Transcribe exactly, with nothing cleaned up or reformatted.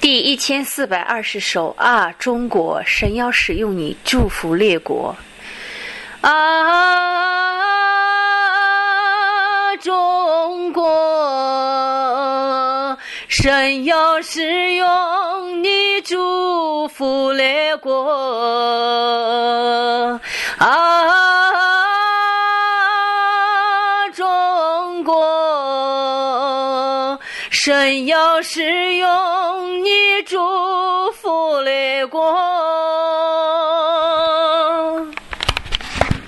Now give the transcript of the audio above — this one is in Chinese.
第一千四百二十首啊，中国，神要使用你祝福列国。啊，中国，神要使用你祝福列国。啊，中国，神要使用你祝福列国。